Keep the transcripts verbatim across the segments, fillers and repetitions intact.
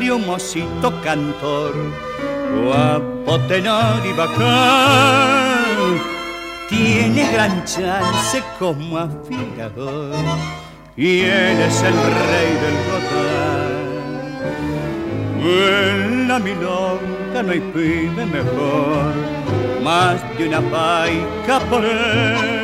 y un mocito cantor, guapo, tenor y bacán, tiene gran chance como afilador, y él es el rey del gotán. En la milonga no hay pibe mejor, más de una paica por él.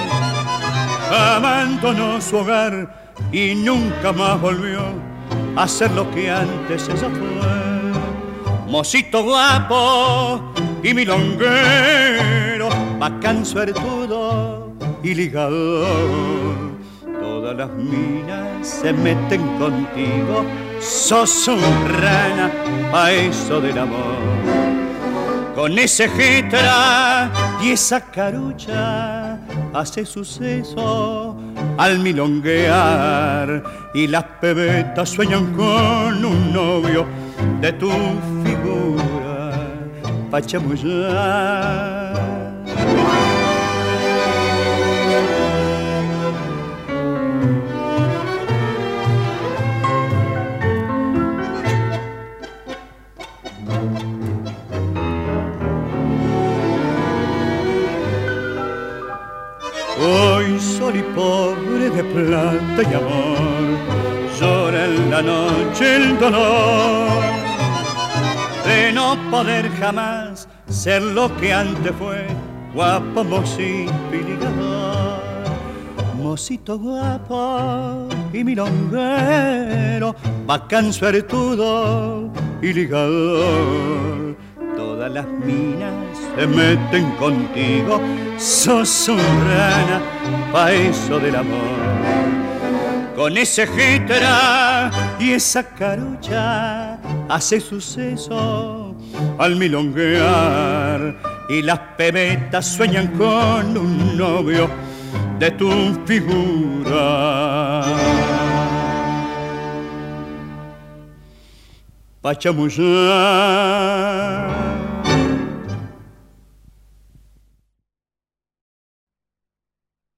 Abandonó su hogar y nunca más volvió a ser lo que antes ella fue. Mocito guapo y milonguero, bacán suertudo y ligador. Todas las minas se meten contigo, sos un rana pa' eso del amor. Con ese jetra y esa carucha hace suceso al milonguear, y las pebetas sueñan con un novio de tu figura pa' chamullar. Hoy sol y pobre de plata y amor, llora en la noche el dolor de no poder jamás ser lo que antes fue, guapo, mocito y ligador. Mocito guapo y milonguero, bacán suertudo y ligador. Todas las minas se meten contigo, sos un rana pa' eso del amor. Con ese jetra y esa carucha hace suceso al milonguear, y las pebetas sueñan con un novio de tu figura pa' chamullar.